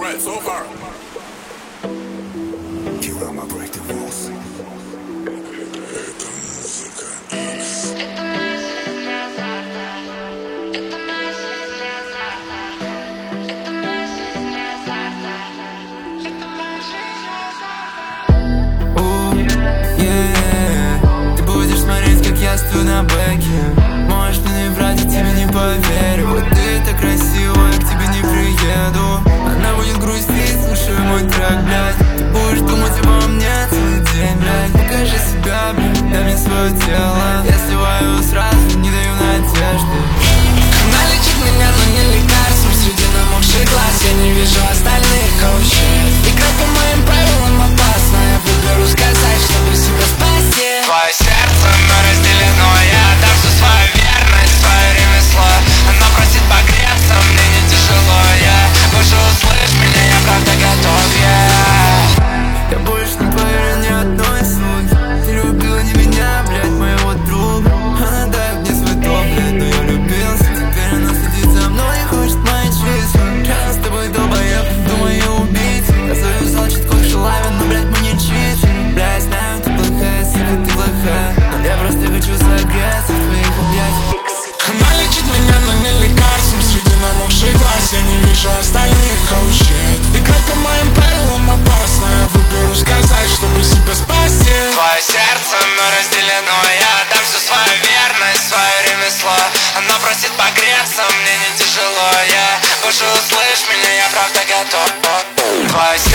Alright, so far. Килома break the rules. Ты будешь смотреть, как я стою на бэке. Можешь мне не врать, я тебе не поверю. Вот ты так красивая, я к тебе не приеду. Она будет грустить, слушай мой трек, блядь. Ты будешь думать обо мне целый день, блядь. Покажи себя, блядь, дай мне свое тело. Я сливаю сразу, не даю надежды. Она лечит меня, но не лекарством. Среди намокших глаз я не вижу остальных коучей. Играть по моим правилам опасно. Я выберу сказать, чтобы себя спасти. Твое сердце мной разделено. Я дам всю свою верность, свое ремесло. Оно просит погреться, мне не тяжело. Я больше услышь меня, я правда готов. Я больше не поверю ни одной суки. Ты любила не меня, блядь, моего друга. Она дает мне свой топ, блядь, но я влюбился. Теперь она следит за мной и хочет моей жизни. Рядом с тобой долбоеб, думаю убить. Я завязал чутко шелавин, но, блядь, мы не читим. Блядь, знаю, ты плохая, сука, ты плохая. Но я просто хочу согреться в твоих объятиях. Она лечит меня, но не лекарством. Среди намокших глаз я не вижу остальных коучей. Играть по моим правилам опасно. Я выберу сказать, чтобы себя спасти. Твое сердце мной разделено. Я дам всю свою верность, свое ремесло. Оно просит погреться, мне не тяжело. Я больше услышь меня, я правда готов. Твое